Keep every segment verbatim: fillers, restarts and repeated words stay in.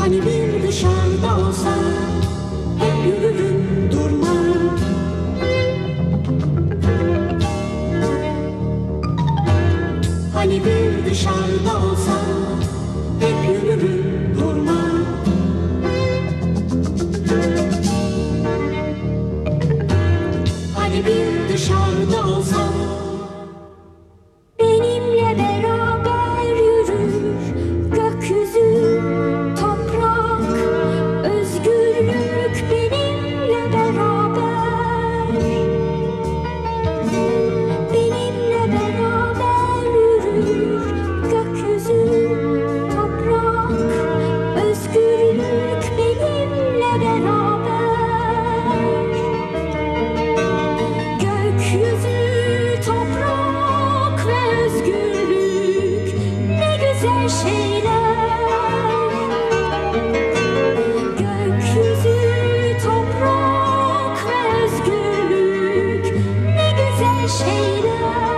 Hani bir dışarıda olsam hep yürürüm durmam. Hani bir dışarıda olsam hep yürürüm durmam. Hani bir dışarıda olsam benimle beraber yürür gökyüzü, toprak, özgürlük benimle beraber. Benimle beraber yürür gökyüzü, toprak, özgürlük benimle beraber. Gökyüzü, toprak ve özgürlük ne güzel şeyler. Gökyüzü, toprak ve özgürlük ne güzel şeyler.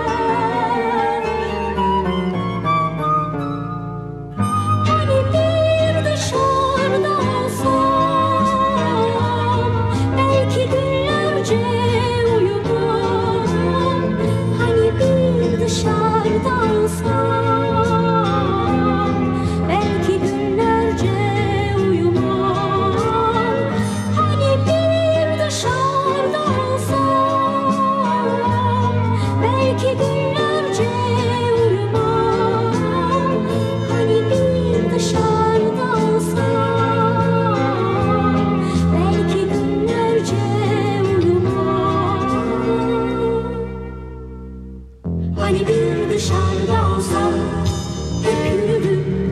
Hani bir dışarıda olsam belki günlerce uyumam. Hani bir dışarıda olsam belki günlerce uyumam. Hani bir dışarıda olsam belki günlerce uyumam. Hani bir dışarıda olsam belki günlerce uyumam. Hani bir dışarıda olsam hep yürürüm